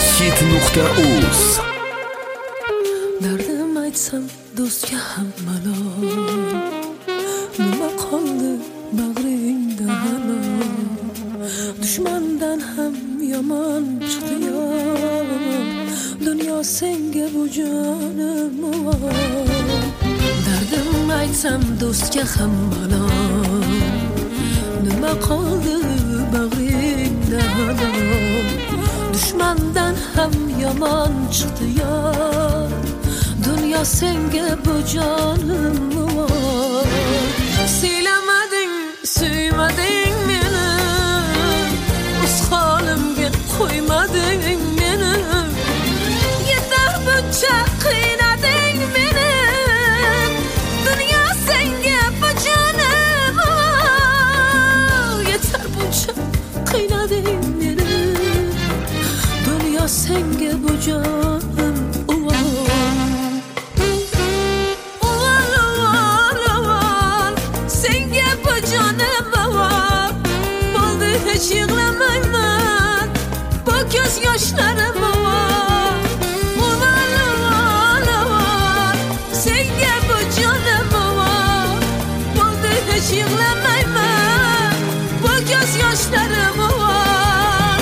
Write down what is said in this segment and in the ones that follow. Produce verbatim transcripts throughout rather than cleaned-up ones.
megahit nuqta uz. Dardim aytsam do'stga ham malol, nima qoldi bag'ringda halo? Dushmandan ham yomon chiqdi yor, dunyo senga bu jonim vol. Dardim aytsam do'stga ham malol, nima qoldi bag'ringda halo? Dushmandan ham yomon chiqdi yor, dunyo senga bu jonim vol. Siylamading, suymading meni, o'z holimga qo'ymading meni. Yetar buncha qiynading meni, dunyo senga bu jonim vol. Yetar buncha qiynading meni, dunyo senga bu jonim vol. Hiç yığlamayman, bu göz yaşlarım var. Ulan ulan ulan, senga bu canım var. Buldu hiç yığlamayman, bu göz yaşlarım var.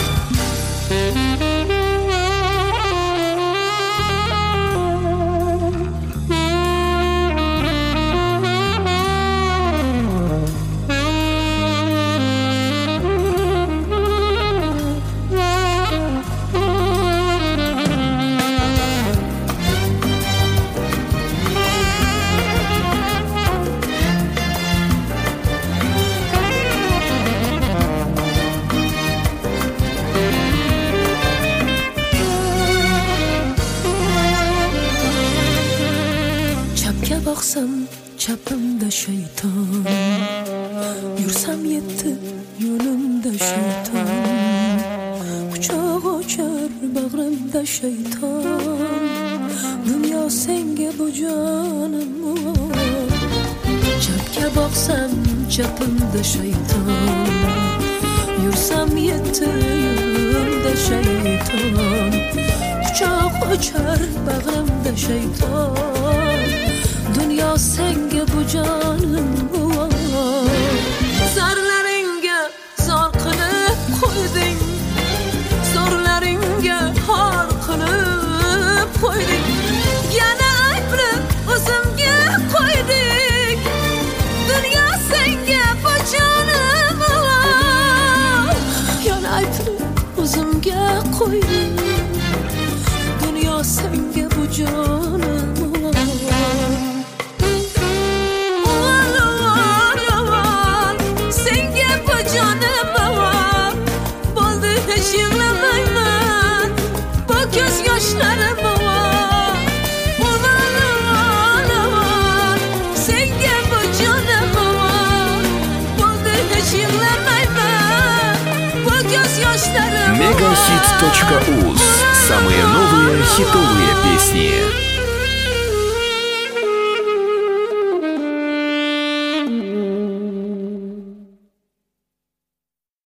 Baksam çapımda şeytan, yursam yetti yolumda şeytan. Kucak açar bağrımda şeytan, dünya senga bu canım var. Çapga baksam çapımda şeytan, yursam yetti yolumda şeytan. Kucak açar bağrımda şeytan, dünya senga bu jonim vol. Zarlaringga zor qilib qo'yding, zo'rlaringga xor qilib qo'yding. Yana aybni o'zimga qo'yding, dunyo senga bu jonim vol. Yana aybni o'zimga qo'yding, dunyo senga bu jonim vol. Yığlamayman, bu göz yaşlarım var. Ulan ulan ulan, senga bu jonim var. Buldu hiç yığlamayman, bu göz yaşlarım var. megahit точка uz. Самые новые хитовые песни.